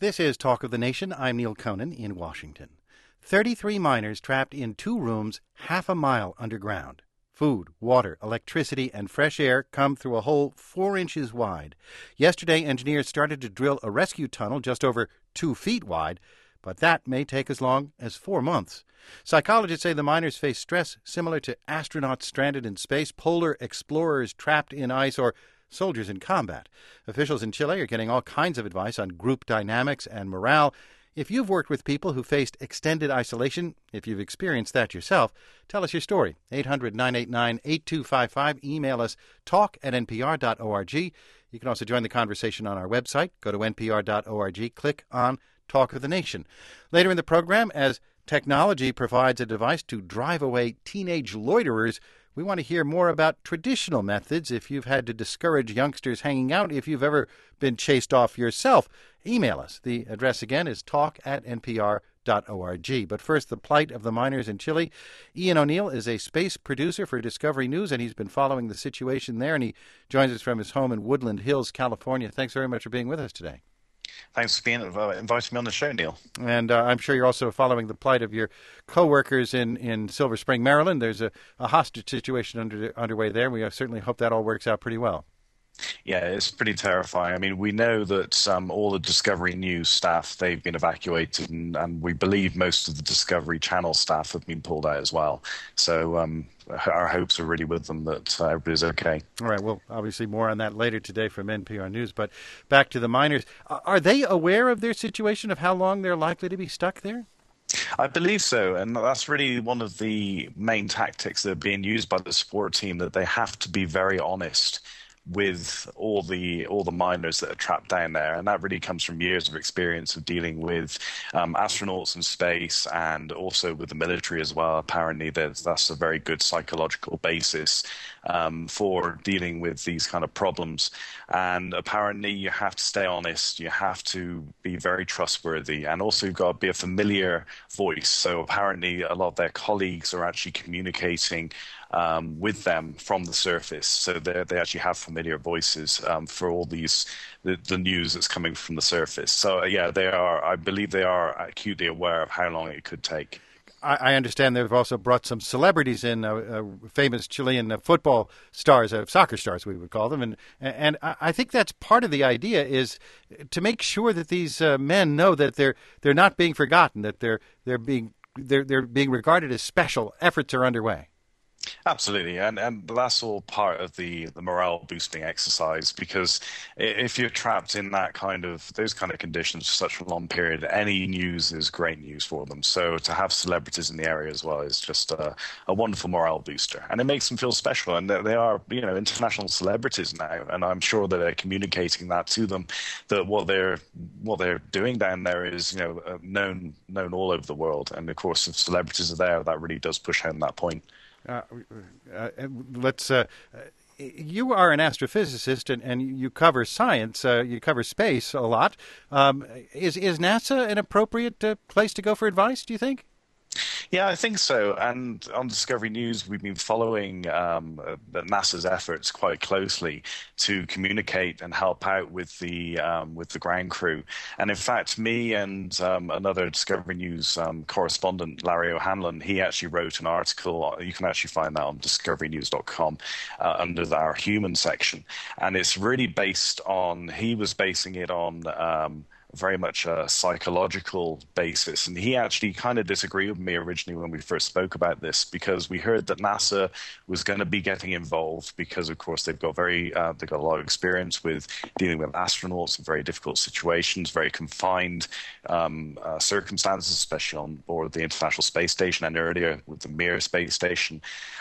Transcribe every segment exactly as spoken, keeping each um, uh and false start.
This is Talk of the Nation. I'm Neil Conan in Washington. thirty-three miners trapped in two rooms half a mile underground. Food, water, electricity, and fresh air come through a hole four inches wide. Yesterday, engineers started to drill a rescue tunnel just over two feet wide, but that may take as long as four months. Psychologists say the miners face stress similar to astronauts stranded in space, polar explorers trapped in ice, or soldiers in combat. Officials in Chile are getting all kinds of advice on group dynamics and morale. If you've worked with people who faced extended isolation, if you've experienced that yourself, tell us your story. eight hundred, nine eight nine, eight two five five. Email us talk at n p r dot org. You can also join the conversation on our website. Go to n p r dot org. Click on Talk of the Nation. Later in the program, as technology provides a device to drive away teenage loiterers, we want to hear more about traditional methods if you've had to discourage youngsters hanging out, if you've ever been chased off yourself. Email us. The address again is talk at n p r dot org. But first, the plight of the miners in Chile. Ian O'Neill is a space producer for Discovery News, and he's been following the situation there, and he joins us from his home in Woodland Hills, California. Thanks very much for being with us today. Thanks for being uh, inviting me on the show, Neil. And uh, I'm sure you're also following the plight of your co-workers in, in Silver Spring, Maryland. There's a, a hostage situation under, underway there. We certainly hope that all works out pretty well. Yeah, it's pretty terrifying. I mean, we know that um, all the Discovery News staff, they've been evacuated, and, and we believe most of the Discovery Channel staff have been pulled out as well. So um, our hopes are really with them that uh, everybody's okay. All right, well, obviously more on that later today from N P R News. But back to the miners. Are they aware of their situation, of how long they're likely to be stuck there? I believe so, and that's really one of the main tactics that are being used by the support team, that they have to be very honest with all the all the miners that are trapped down there, and that really comes from years of experience of dealing with um, astronauts in space and also with the military as well. Apparently, there's, that's a very good psychological basis um, for dealing with these kind of problems. And apparently, you have to stay honest. You have to be very trustworthy, and also you've got to be a familiar voice. So apparently, a lot of their colleagues are actually communicating Um, with them from the surface, so they actually have familiar voices um, for all these the, the news that's coming from the surface. So uh, yeah, they are. I believe they are acutely aware of how long it could take. I, I understand they've also brought some celebrities in, uh, uh, famous Chilean uh, football stars, uh, soccer stars, we would call them, and and I think that's part of the idea, is to make sure that these uh, men know that they're they're not being forgotten, that they're they're being they're they're being regarded as special. Efforts are underway. Absolutely, and and that's all part of the, the morale boosting exercise, because if you're trapped in that kind of those kind of conditions for such a long period, any news is great news for them. So to have celebrities in the area as well is just a, a wonderful morale booster, and it makes them feel special. And they are, you know, international celebrities now, and I'm sure that they're communicating that to them, that what they're what they're doing down there is, you know, known known all over the world. And of course, if celebrities are there, that really does push home that point. Uh, uh, let's. Uh, you are an astrophysicist, and, and you cover science. Uh, you cover space a lot. Um, is is NASA an appropriate uh, place to go for advice, do you think? Yeah, I think so. And on Discovery News, we've been following um, uh, NASA's efforts quite closely to communicate and help out with the um, with the ground crew. And in fact, me and um, another Discovery News um, correspondent, Larry O'Hanlon, he actually wrote an article. You can actually find that on discovery news dot com uh, under our human section. And it's really based on, he was basing it on Um, very much a psychological basis. And he actually kind of disagreed with me originally when we first spoke about this, because we heard that NASA was going to be getting involved because, of course, they've got very uh, they've got a lot of experience with dealing with astronauts in very difficult situations, very confined um, uh, circumstances, especially on board the International Space Station and earlier with the Mir space station.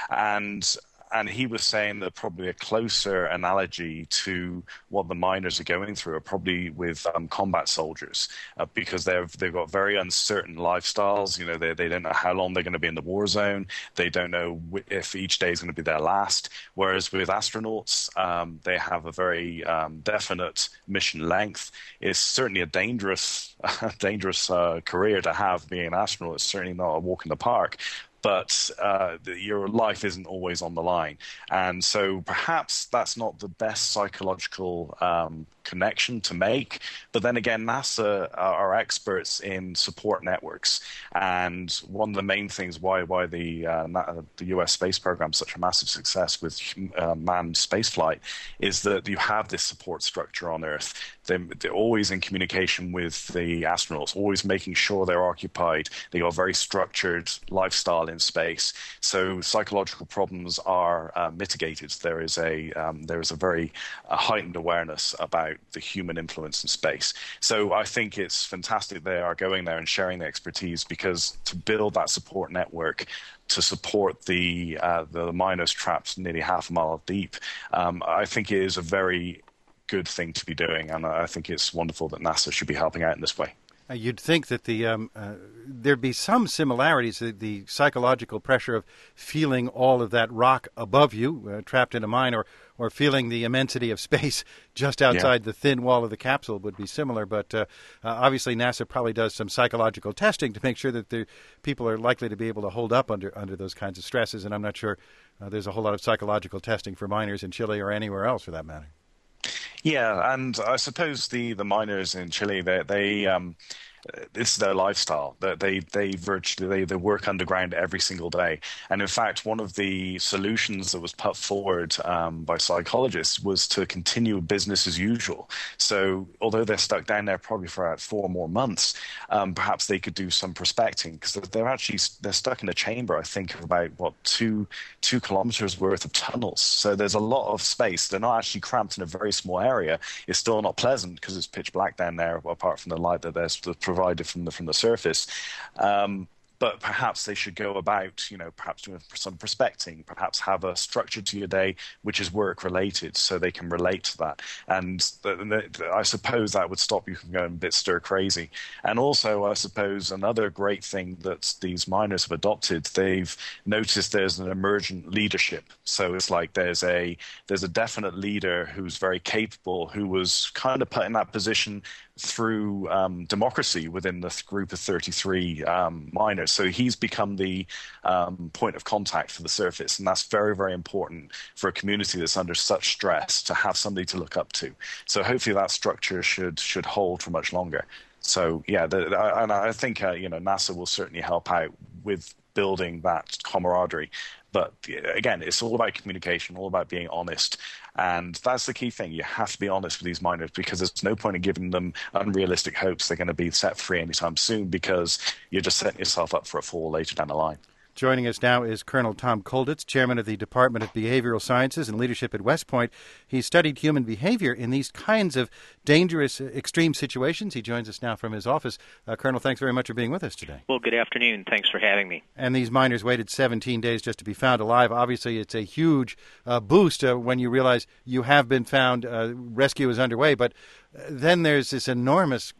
And And he was saying that probably a closer analogy to what the miners are going through are probably with um, combat soldiers, uh, because they've they've got very uncertain lifestyles. You know, they they don't know how long they're going to be in the war zone. They don't know if each day is going to be their last. Whereas with astronauts, um, they have a very um, definite mission length. It's certainly a dangerous, dangerous uh, career to have, being an astronaut. It's certainly not a walk in the park. But uh, your life isn't always on the line. And so perhaps that's not the best psychological um, connection to make. But then again, NASA are experts in support networks, and one of the main things why why the uh, the U S space program is such a massive success with uh, manned spaceflight is that you have this support structure on Earth. They're, they're always in communication with the astronauts, always making sure they're occupied. They got a very structured lifestyle in space, so psychological problems are uh, mitigated. There is a um, there is a very uh, heightened awareness about the human influence in space. So I think it's fantastic they are going there and sharing their expertise, because to build that support network to support the uh, the miners trapped nearly half a mile deep, um, I think it is a very good thing to be doing, and I think it's wonderful that NASA should be helping out in this way. Uh, you'd think that the um, uh, there'd be some similarities, the, the psychological pressure of feeling all of that rock above you, uh, trapped in a mine, or, or feeling the immensity of space just outside yeah. the thin wall of the capsule would be similar. But uh, uh, obviously NASA probably does some psychological testing to make sure that the people are likely to be able to hold up under, under those kinds of stresses, and I'm not sure uh, there's a whole lot of psychological testing for miners in Chile or anywhere else for that matter. Yeah, and I suppose the, the miners in Chile, they, they um, this is their lifestyle. They they they virtually they, they work underground every single day. And in fact, one of the solutions that was put forward um, by psychologists was to continue business as usual. So although they're stuck down there probably for about four more months, um, perhaps they could do some prospecting, because they're actually they're stuck in a chamber, I think, of about what two two kilometers worth of tunnels. So there's a lot of space. They're not actually cramped in a very small area. It's still not pleasant because it's pitch black down there, apart from the light that there's provided from the from the surface. Um, but perhaps they should go about, you know, perhaps doing some prospecting, perhaps have a structure to your day which is work related, so they can relate to that. And the, the, I suppose that would stop you from going a bit stir crazy. And also, I suppose another great thing that these miners have adopted, they've noticed there's an emergent leadership. So it's like there's a there's a definite leader who's very capable, who was kind of put in that position through um, democracy within the th- group of thirty-three um, miners. So he's become the um, point of contact for the surface, and that's very, very important for a community that's under such stress to have somebody to look up to. So hopefully that structure should should hold for much longer. So yeah, the, the, and I think uh, you know NASA will certainly help out with building that camaraderie. But again, it's all about communication, all about being honest. And that's the key thing. You have to be honest with these miners, because there's no point in giving them unrealistic hopes they're going to be set free anytime soon, because you're just setting yourself up for a fall later down the line. Joining us now is Colonel Tom Kolditz, chairman of the Department of Behavioral Sciences and Leadership at West Point. He studied human behavior in these kinds of dangerous, extreme situations. He joins us now from his office. Uh, Colonel, thanks very much for being with us today. Well, good afternoon. Thanks for having me. And these miners waited seventeen days just to be found alive. Obviously, it's a huge uh, boost uh, when you realize you have been found, uh, rescue is underway. But uh, then there's this enormous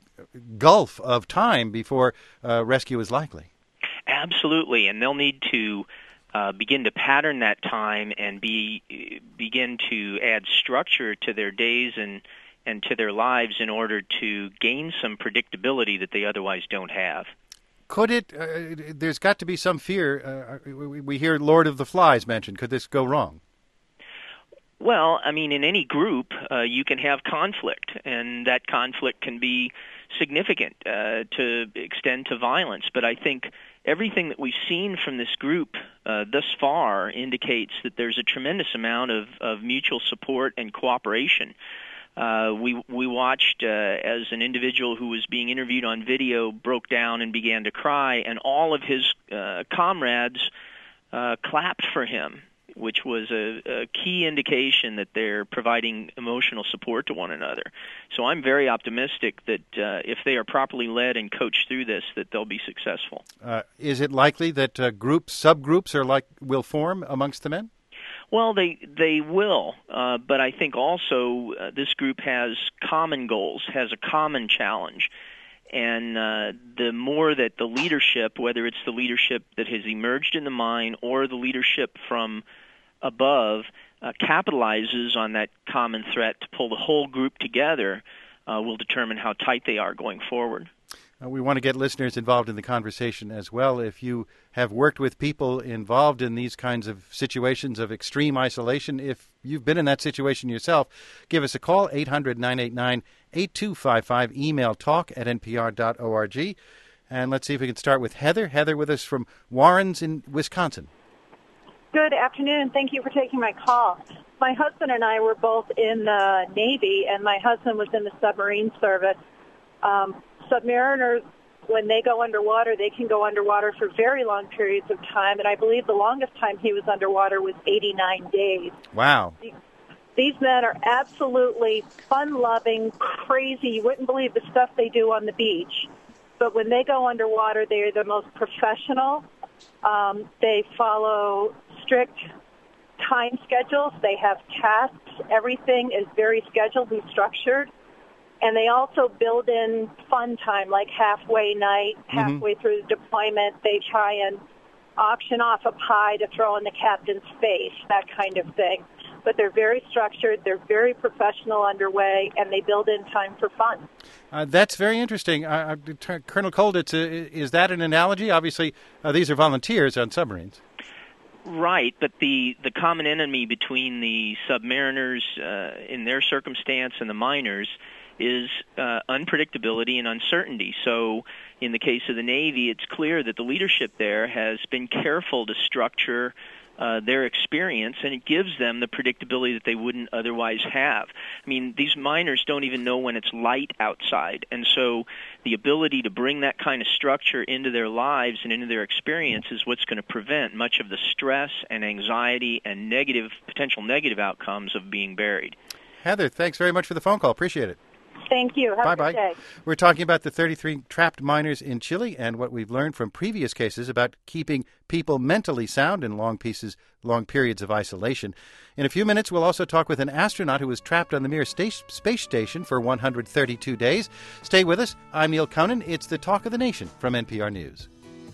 gulf of time before uh, rescue is likely. Absolutely, and they'll need to uh, begin to pattern that time and be begin to add structure to their days and and to their lives in order to gain some predictability that they otherwise don't have. Could it? Uh, there's got to be some fear. Uh, we, we hear Lord of the Flies mentioned. Could this go wrong? Well, I mean, in any group, uh, you can have conflict, and that conflict can be significant uh, to extend to violence. But I think everything that we've seen from this group uh, thus far indicates that there's a tremendous amount of, of mutual support and cooperation. Uh, we we watched uh, as an individual who was being interviewed on video broke down and began to cry, and all of his uh, comrades uh, clapped for him, which was a, a key indication that they're providing emotional support to one another. So I'm very optimistic that uh, if they are properly led and coached through this, that they'll be successful. Uh, is it likely that uh, groups, subgroups, are like will form amongst the men? Well, they they will, uh, but I think also uh, this group has common goals, has a common challenge. And uh, the more that the leadership, whether it's the leadership that has emerged in the mine or the leadership from above, uh, capitalizes on that common threat to pull the whole group together, uh, will determine how tight they are going forward. Uh, we want to get listeners involved in the conversation as well. If you have worked with people involved in these kinds of situations of extreme isolation, if you've been in that situation yourself, give us a call, eight hundred, nine eight nine, eight two five five, email talk at n p r dot org. And let's see if we can start with Heather. Heather with us from Warrens in Wisconsin. Good afternoon. Thank you for taking my call. My husband and I were both in the Navy, and my husband was in the submarine service. Um, submariners, when they go underwater, they can go underwater for very long periods of time, and I believe the longest time he was underwater was eighty-nine days. Wow. These men are absolutely fun-loving, crazy. You wouldn't believe the stuff they do on the beach. But when they go underwater, they are the most professional. Um, they follow strict time schedules. They have tasks. Everything is very scheduled and structured. And they also build in fun time, like halfway night, halfway mm-hmm. through the deployment. They try and auction off a pie to throw in the captain's face, that kind of thing. But they're very structured, they're very professional underway, and they build in time for fun. Uh, that's very interesting. Uh, uh, Colonel Kolditz, uh, is that an analogy? Obviously, uh, these are volunteers on submarines. Right, but the, the common enemy between the submariners uh, in their circumstance and the miners is uh, unpredictability and uncertainty. So in the case of the Navy, it's clear that the leadership there has been careful to structure Uh, their experience, and it gives them the predictability that they wouldn't otherwise have. I mean, these miners don't even know when it's light outside, and so the ability to bring that kind of structure into their lives and into their experience is what's going to prevent much of the stress and anxiety and negative, potential negative outcomes of being buried. Heather, thanks very much for the phone call. Appreciate it. Thank you. Have Bye-bye. a good day. We're talking about the thirty-three trapped miners in Chile and what we've learned from previous cases about keeping people mentally sound in long pieces, long periods of isolation. In a few minutes, we'll also talk with an astronaut who was trapped on the Mir sta- space station for one hundred thirty-two days. Stay with us. I'm Neil Conan. It's the Talk of the Nation from N P R News.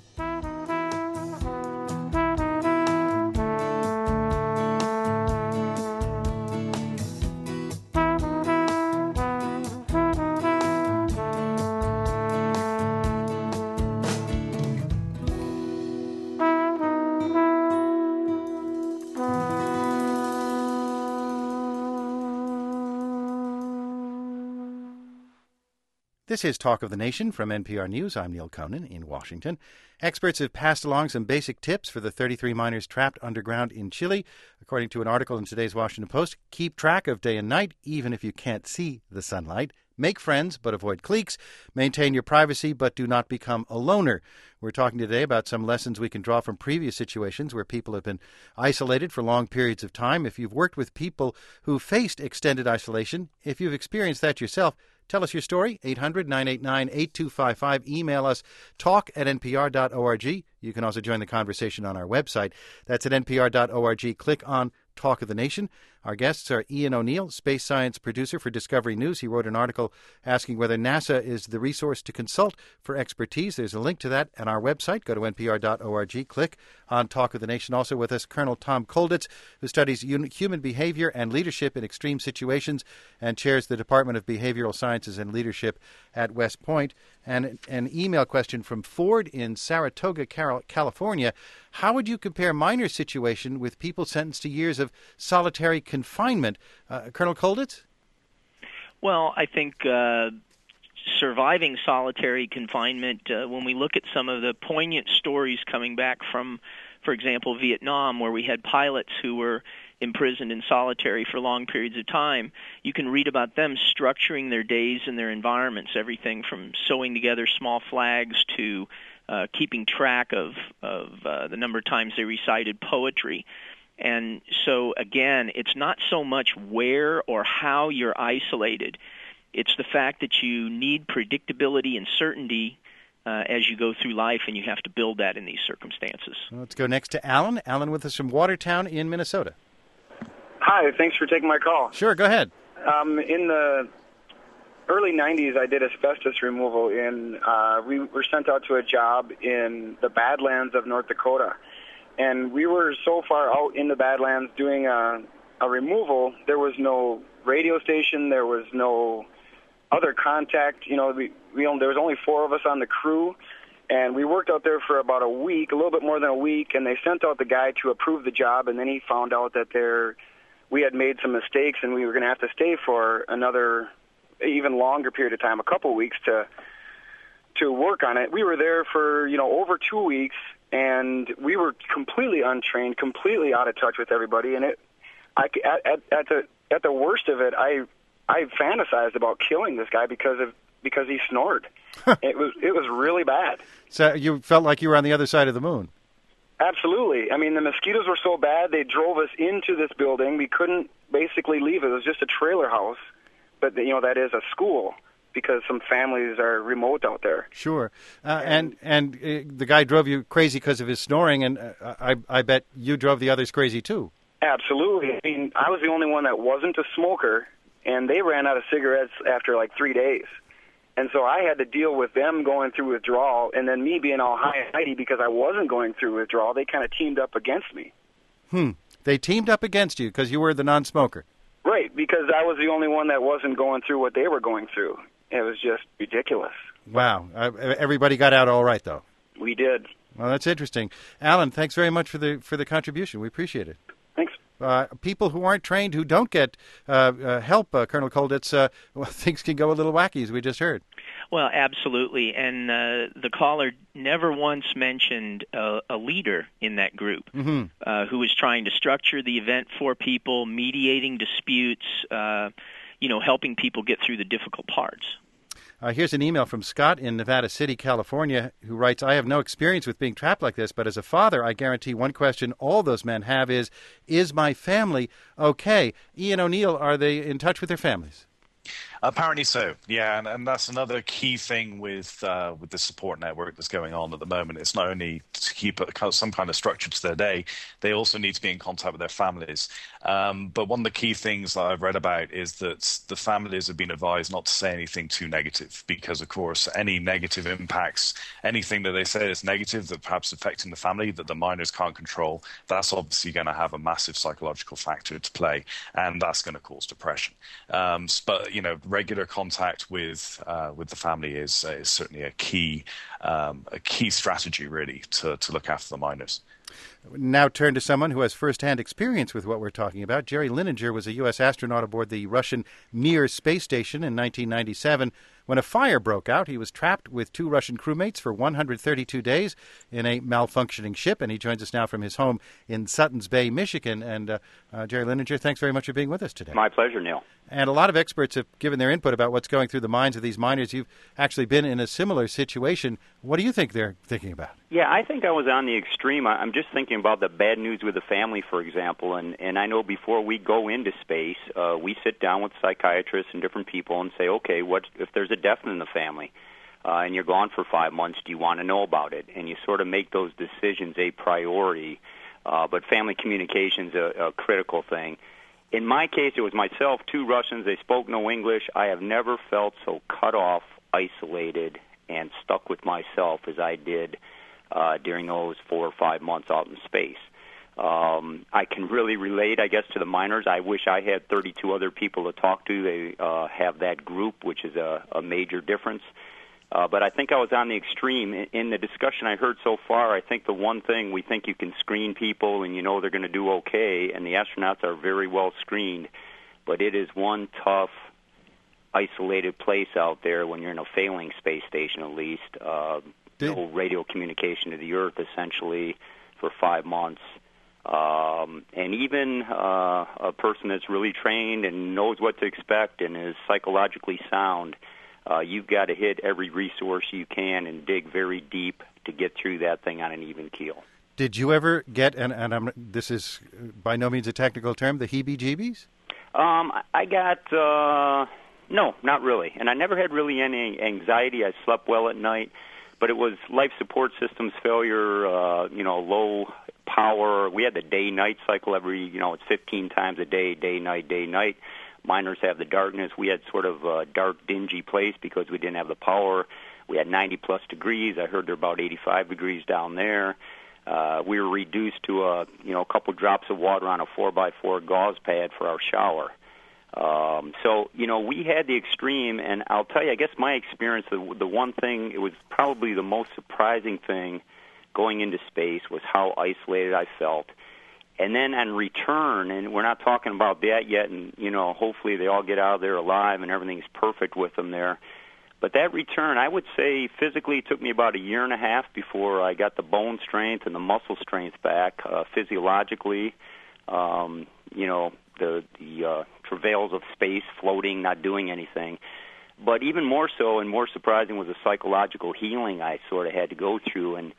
This is Talk of the Nation from N P R News. I'm Neil Conan in Washington. Experts have passed along some basic tips for the thirty-three miners trapped underground in Chile. According to an article in today's Washington Post, keep track of day and night, even if you can't see the sunlight. Make friends, but avoid cliques. Maintain your privacy, but do not become a loner. We're talking today about some lessons we can draw from previous situations where people have been isolated for long periods of time. If you've worked with people who faced extended isolation, if you've experienced that yourself, tell us your story, eight hundred, nine eight nine, eight two five five. Email us, talk at n p r dot org. You can also join the conversation on our website. That's at n p r dot org. Click on Talk of the Nation. Our guests are Ian O'Neill, space science producer for Discovery News. He wrote an article asking whether NASA is the resource to consult for expertise. There's a link to that on our website. Go to n p r dot org. Click on Talk of the Nation. Also with us, Colonel Tom Kolditz, who studies human behavior and leadership in extreme situations and chairs the Department of Behavioral Sciences and Leadership at West Point. And an email question from Ford in Saratoga, California. How would you compare miners' situation with people sentenced to years of solitary confinement? Uh, Colonel Kolditz? Well, I think uh, surviving solitary confinement, uh, when we look at some of the poignant stories coming back from, for example, Vietnam, where we had pilots who were imprisoned in solitary for long periods of time, you can read about them structuring their days and their environments, everything from sewing together small flags to uh, keeping track of, of uh, the number of times they recited poetry. And so, again, it's not so much where or how you're isolated. It's the fact that you need predictability and certainty uh, as you go through life, and you have to build that in these circumstances. Well, let's go next to Alan. Alan with us from Watertown in Minnesota. Hi, thanks for taking my call. Sure, go ahead. Um, in the early nineties, I did asbestos removal. In uh, we were sent out to a job in the Badlands of North Dakota. And we were so far out in the Badlands doing a, a removal, there was no radio station, there was no other contact. You know, we, we only, there was only four of us on the crew, and we worked out there for about a week, a little bit more than a week, and they sent out the guy to approve the job, and then he found out that there we had made some mistakes, and we were going to have to stay for another even longer period of time, a couple weeks to to work on it. We were there for, you know, over two weeks, and we were completely untrained, completely out of touch with everybody, and it I, at, at, at the at the worst of it, I I fantasized about killing this guy because of because he snored. it was it was really bad. So you felt like you were on the other side of the moon. Absolutely. I mean, the mosquitoes were so bad, they drove us into this building. We couldn't basically leave it. It was just a trailer house, but, you know, that is a school because some families are remote out there. Sure. Uh, and and, and uh, the guy drove you crazy because of his snoring, and uh, I, I bet you drove the others crazy, too. Absolutely. I mean, I was the only one that wasn't a smoker, and they ran out of cigarettes after like three days. And so I had to deal with them going through withdrawal, and then me being all high and mighty because I wasn't going through withdrawal. They kind of teamed up against me. Hmm. They teamed up against you because you were the non-smoker. Right, because I was the only one that wasn't going through what they were going through. It was just ridiculous. Wow. Uh, everybody got out all right, though. We did. Well, that's interesting. Alan, thanks very much for the for the contribution. We appreciate it. Thanks. Uh, people who aren't trained, who don't get uh, uh, help, uh, Colonel Kolditz, uh, well, things can go a little wacky, as we just heard. Well, absolutely. And uh, the caller never once mentioned a, a leader in that group mm-hmm. uh, who was trying to structure the event for people, mediating disputes, uh, you know, helping people get through the difficult parts. Uh, here's an email from Scott in Nevada City, California, who writes, I have no experience with being trapped like this, but as a father, I guarantee one question all those men have is, is my family okay? Ian O'Neill, are they in touch with their families? Apparently so, yeah, and, and that's another key thing with uh, with the support network that's going on at the moment. It's not only to keep a, some kind of structure to their day, they also need to be in contact with their families. Um, but one of the key things that I've read about is that the families have been advised not to say anything too negative because, of course, any negative impacts, anything that they say is negative that perhaps affecting the family that the minors can't control, that's obviously going to have a massive psychological factor to play, and that's going to cause depression. Um, but, you know, regular contact with uh, with the family is uh, is certainly a key um, a key strategy really to to look after the minors. Now turn to someone who has first-hand experience with what we're talking about. Jerry Linenger was a U S astronaut aboard the Russian Mir space station in nineteen ninety-seven. When a fire broke out, he was trapped with two Russian crewmates for one hundred thirty-two days in a malfunctioning ship, and he joins us now from his home in Suttons Bay, Michigan. And uh, uh, Jerry Linenger, thanks very much for being with us today. My pleasure, Neil. And a lot of experts have given their input about what's going through the minds of these miners. You've actually been in a similar situation. What do you think they're thinking about? Yeah, I think I was on the extreme. I'm just thinking about the bad news with the family, for example. And, and I know before we go into space, uh, we sit down with psychiatrists and different people and say, okay, what if there's a death in the family uh, and you're gone for five months, do you want to know about it? And you sort of make those decisions a priority. Uh, but family communication's a, a critical thing. In my case, it was myself, two Russians. They spoke no English. I have never felt so cut off, isolated, and stuck with myself as I did uh, during those four or five months out in space. Um, I can really relate, I guess, to the miners. I wish I had thirty-two other people to talk to. They uh, have that group, which is a, a major difference. Uh, but I think I was on the extreme. In, in the discussion I heard so far, I think the one thing, we think you can screen people and you know they're going to do okay, and the astronauts are very well screened. But it is one tough, isolated place out there when you're in a failing space station, at least. Uh, no radio communication to the Earth, essentially, for five months. Um, and even uh, a person that's really trained and knows what to expect and is psychologically sound, uh, you've got to hit every resource you can and dig very deep to get through that thing on an even keel. Did you ever get, and, and I'm, this is by no means a technical term, the heebie-jeebies? Um, I got, uh, no, not really. And I never had really any anxiety. I slept well at night. But it was life support systems failure, uh, you know, low power. We had the day-night cycle every, you know, it's fifteen times a day, day, night, day, night. Miners have the darkness. We had sort of a dark, dingy place because we didn't have the power. We had ninety-plus degrees. I heard there are about eighty-five degrees down there. Uh, we were reduced to a, you know, a couple drops of water on a four by four gauze pad for our shower. Um, so, you know, we had the extreme, and I'll tell you, I guess my experience, the, the one thing, it was probably the most surprising thing going into space was how isolated I felt. And then on return, and we're not talking about that yet, and, you know, hopefully they all get out of there alive and everything's perfect with them there. But that return, I would say physically it took me about a year and a half before I got the bone strength and the muscle strength back. Uh, physiologically, um, you know, the, the uh, travails of space, floating, not doing anything. But even more so and more surprising was the psychological healing I sort of had to go through. And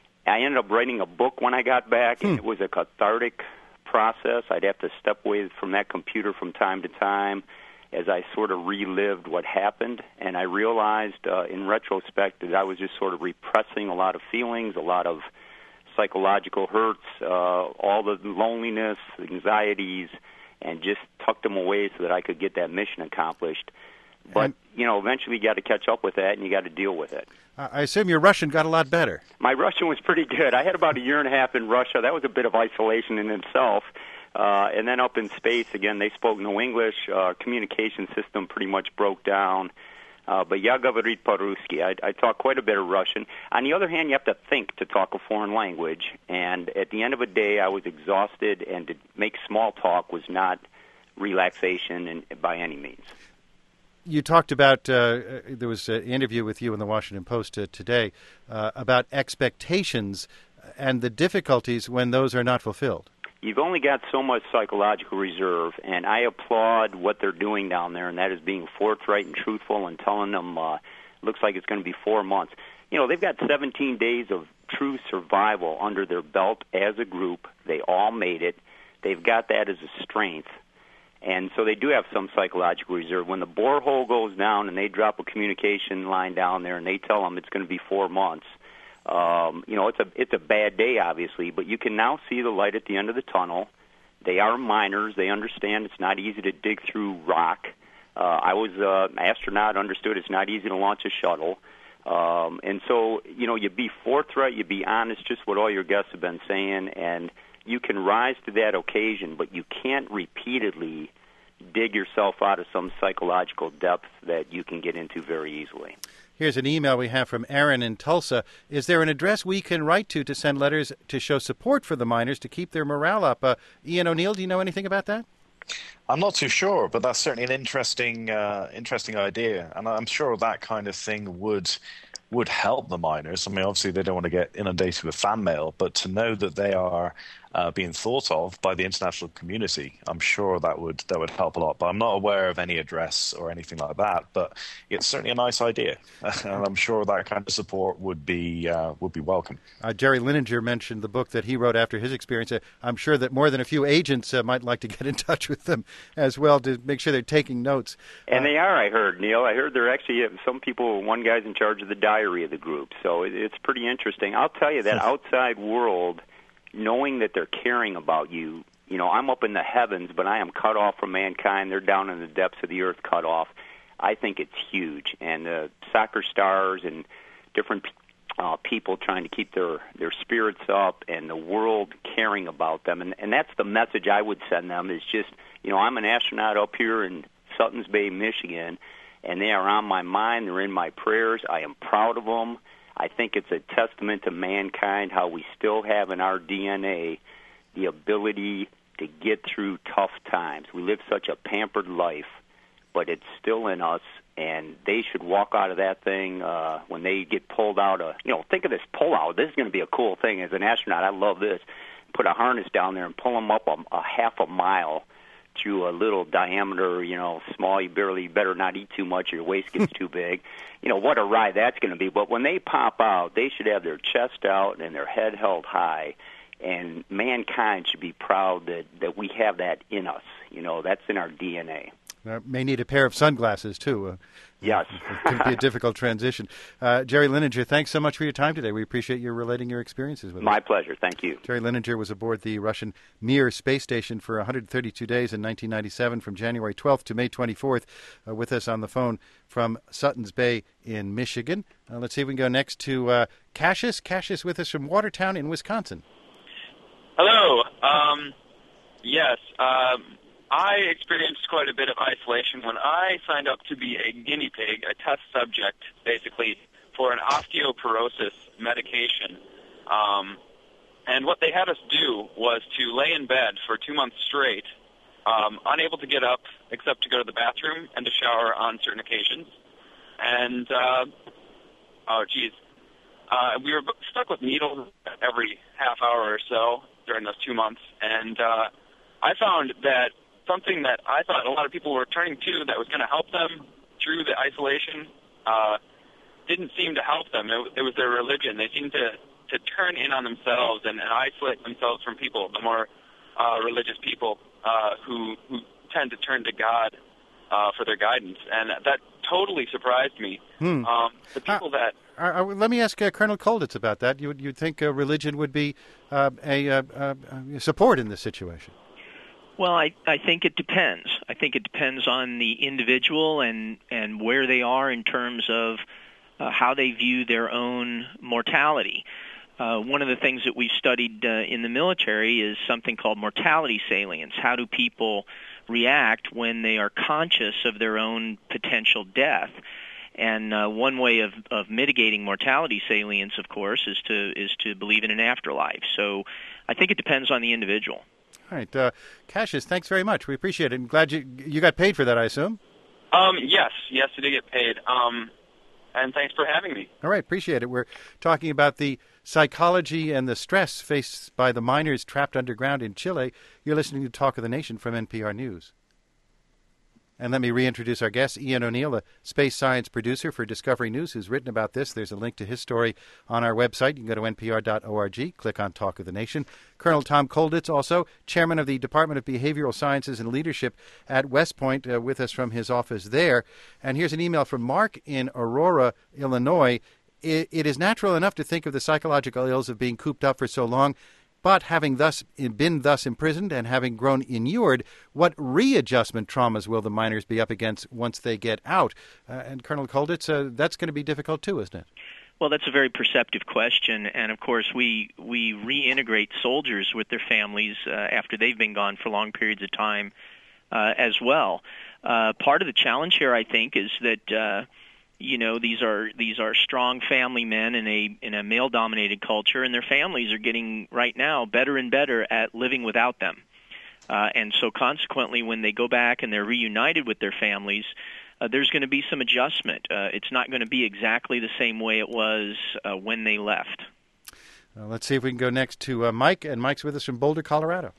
I ended up writing a book when I got back, and hmm. it was a cathartic process. I'd have to step away from that computer from time to time as I sort of relived what happened, and I realized uh, in retrospect that I was just sort of repressing a lot of feelings, a lot of psychological hurts, uh, all the loneliness, anxieties, and just tucked them away so that I could get that mission accomplished. But, and, you know, eventually you got to catch up with that, and you got to deal with it. I assume your Russian got a lot better. My Russian was pretty good. I had about a year and a half in Russia. That was a bit of isolation in itself. Uh, and then up in space, again, they spoke no English. Uh, communication system pretty much broke down. Uh, but я говорит по-русски. I, I talk quite a bit of Russian. On the other hand, you have to think to talk a foreign language. And at the end of the day, I was exhausted, and to make small talk was not relaxation in, by any means. You talked about, uh, there was an interview with you in the Washington Post uh, today uh, about expectations and the difficulties when those are not fulfilled. You've only got so much psychological reserve, and I applaud what they're doing down there, and that is being forthright and truthful and telling them uh, looks like it's going to be four months. You know, they've got seventeen days of true survival under their belt as a group. They all made it. They've got that as a strength. And so they do have some psychological reserve. When the borehole goes down and they drop a communication line down there and they tell them it's going to be four months, um, you know, it's a it's a bad day, obviously, but you can now see the light at the end of the tunnel. They are miners. They understand it's not easy to dig through rock. Uh, I was an uh, astronaut, understood it's not easy to launch a shuttle. Um, and so, you know, you be forthright, you be honest, just what all your guests have been saying, and you can rise to that occasion, but you can't repeatedly dig yourself out of some psychological depth that you can get into very easily. Here's an email we have from Aaron in Tulsa. Is there an address we can write to to send letters to show support for the miners to keep their morale up? Uh, Ian O'Neill, do you know anything about that? I'm not too sure, but that's certainly an interesting, uh, interesting idea, and I'm sure that kind of thing would would help the miners. I mean, obviously they don't want to get inundated with fan mail, but to know that they are uh, being thought of by the international community, I'm sure that would that would help a lot. But I'm not aware of any address or anything like that. But it's certainly a nice idea, and I'm sure that kind of support would be uh, would be welcome. Uh, Jerry Lininger mentioned the book that he wrote after his experience. Uh, I'm sure that more than a few agents uh, might like to get in touch with them as well to make sure they're taking notes. And uh, they are, I heard, Neil. I heard there actually some people, one guy's in charge of the diary of the group. So it, it's pretty interesting. I'll tell you, that outside world, knowing that they're caring about you, you know, I'm up in the heavens, but I am cut off from mankind. They're down in the depths of the earth, cut off. I think it's huge. And uh, soccer stars and different uh, people trying to keep their, their spirits up and the world caring about them. And, and that's the message I would send them is just, you know, I'm an astronaut up here in Suttons Bay, Michigan, and they are on my mind. They're in my prayers. I am proud of them. I think it's a testament to mankind how we still have in our D N A the ability to get through tough times. We live such a pampered life, but it's still in us, and they should walk out of that thing uh, when they get pulled out of, you know, think of this pull-out. This is going to be a cool thing. As an astronaut, I love this. Put a harness down there and pull them up a, a half a mile through a little diameter, you know, small, you barely, you better not eat too much or your waist gets too big. You know, what a ride that's going to be. But when they pop out, they should have their chest out and their head held high, and mankind should be proud that, that we have that in us. You know, that's in our D N A. Uh, may need a pair of sunglasses, too. Uh, yes. It could be a difficult transition. Uh, Jerry Lininger, thanks so much for your time today. We appreciate you relating your experiences with My us. My pleasure. Thank you. Jerry Lininger was aboard the Russian Mir space station for one hundred thirty-two days in nineteen ninety-seven from January twelfth to May twenty-fourth, uh, with us on the phone from Suttons Bay in Michigan. Uh, let's see if we can go next to uh, Cassius. Cassius with us from Watertown in Wisconsin. Hello. Um, yes. Um, I experienced quite a bit of isolation when I signed up to be a guinea pig, a test subject, basically, for an osteoporosis medication. Um, and what they had us do was to lay in bed for two months straight, um, unable to get up except to go to the bathroom and to shower on certain occasions. And, uh, oh, geez, uh, we were stuck with needles every half hour or so during those two months. And uh, I found that something that I thought a lot of people were turning to that was going to help them through the isolation uh, didn't seem to help them. It, it was their religion. They seemed to, to turn in on themselves and, and isolate themselves from people, the more uh, religious people uh, who, who tend to turn to God uh, for their guidance. And that totally surprised me. Hmm. Um, the people uh, that... Uh, uh, let me ask uh, Colonel Kolditz about that. You would you'd think uh, religion would be uh, a uh, uh, support in this situation? Well, I, I think it depends. I think it depends on the individual and, and where they are in terms of uh, how they view their own mortality. Uh, one of the things that we've studied uh, in the military is something called mortality salience. How do people react when they are conscious of their own potential death? And uh, one way of, of mitigating mortality salience, of course, is to is to believe in an afterlife. So I think it depends on the individual. All right. Uh, Cassius, thanks very much. We appreciate it. I'm glad you you got paid for that, I assume? Um, yes. Yes, I did get paid. Um, and thanks for having me. All right. Appreciate it. We're talking about the psychology and the stress faced by the miners trapped underground in Chile. You're listening to Talk of the Nation from N P R News. And let me reintroduce our guest, Ian O'Neill, a space science producer for Discovery News, who's written about this. There's a link to his story on our website. You can go to N P R dot org, click on Talk of the Nation. Colonel Tom Kolditz, also chairman of the Department of Behavioral Sciences and Leadership at West Point, uh, with us from his office there. And here's an email from Mark in Aurora, Illinois. It, it is natural enough to think of the psychological ills of being cooped up for so long, but having thus been thus imprisoned and having grown inured, what readjustment traumas will the miners be up against once they get out? Uh, and Colonel Kolditz, uh, that's going to be difficult too, isn't it? Well, that's a very perceptive question, and of course we we reintegrate soldiers with their families uh, after they've been gone for long periods of time uh, as well. Uh, part of the challenge here, I think, is that uh, you know these are these are strong family men in a in a male-dominated culture, and their families are getting right now better and better at living without them. Uh, and so, consequently, when they go back and they're reunited with their families, Uh, there's going to be some adjustment. Uh, it's not going to be exactly the same way it was uh, when they left. Uh, let's see if we can go next to uh, Mike, and Mike's with us from Boulder, Colorado.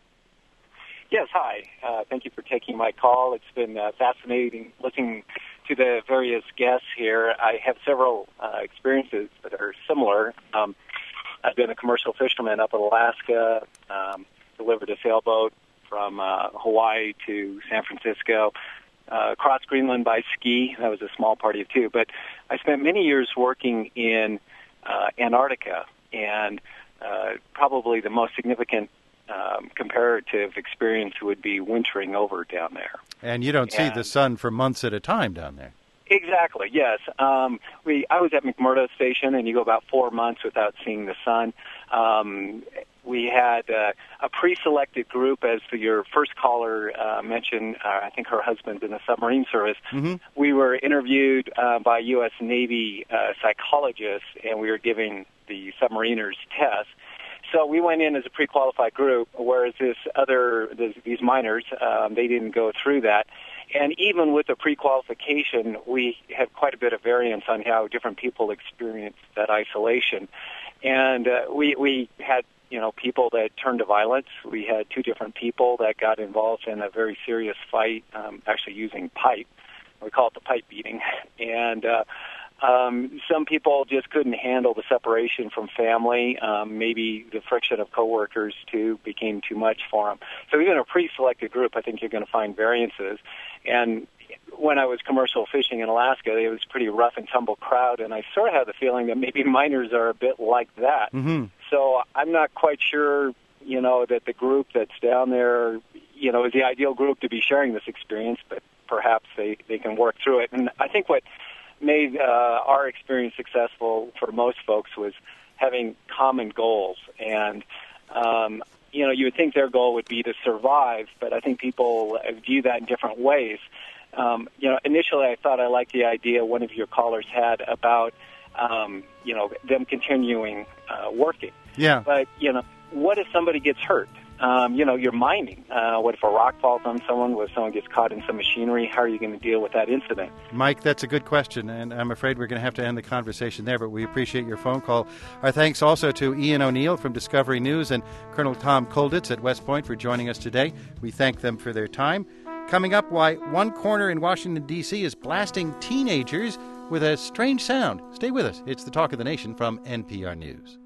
Yes, hi. Uh, thank you for taking my call. It's been uh, fascinating listening to the various guests here. I have several uh, experiences that are similar. Um, I've been a commercial fisherman up in Alaska, um, delivered a sailboat from uh, Hawaii to San Francisco. Uh, across Greenland by ski. That was a small party of two. But I spent many years working in uh, Antarctica, and uh, probably the most significant um, comparative experience would be wintering over down there. And you don't see and, the sun for months at a time down there. Exactly, yes. Um, we I was at McMurdo Station, and you go about four months without seeing the sun. Um, we had uh, a pre-selected group, as the, your first caller uh, mentioned. Uh, I think her husband's in the submarine service. Mm-hmm. We were interviewed uh, by U S Navy uh, psychologists, and we were giving the submariners tests. So we went in as a pre-qualified group, whereas this other this, these miners, um, they didn't go through that. And even with the pre-qualification, we had quite a bit of variance on how different people experienced that isolation. And uh, we we had, you know, people that turned to violence. We had two different people that got involved in a very serious fight, um, actually using pipe. We call it the pipe beating. And uh, um, some people just couldn't handle the separation from family. Um, maybe the friction of coworkers, too, became too much for them. So even a pre-selected group, I think you're going to find variances. And when I was commercial fishing in Alaska, it was a pretty rough and tumble crowd, and I sort of have the feeling that maybe miners are a bit like that. Mm-hmm. So I'm not quite sure, you know, that the group that's down there, you know, is the ideal group to be sharing this experience, but perhaps they, they can work through it. And I think what made uh, our experience successful for most folks was having common goals. And um, you know, you would think their goal would be to survive, but I think people view that in different ways. Um, you know, initially I thought I liked the idea one of your callers had about, um, you know, them continuing uh, working. Yeah. But, you know, what if somebody gets hurt? Um, you know, you're mining. Uh, what if a rock falls on someone? What if someone gets caught in some machinery? How are you going to deal with that incident? Mike, that's a good question, and I'm afraid we're going to have to end the conversation there, but we appreciate your phone call. Our thanks also to Ian O'Neill from Discovery News and Colonel Tom Kolditz at West Point for joining us today. We thank them for their time. Coming up, why one corner in Washington, D C is blasting teenagers with a strange sound. Stay with us. It's the Talk of the Nation from N P R News.